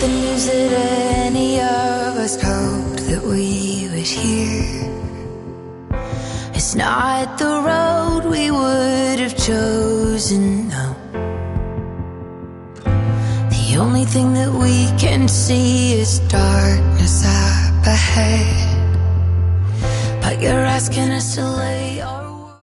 believes that any of us hoped that we would hear. It's not the road we would have chosen, no. The only thing that we can see is darkness up ahead. But you're asking us to lay our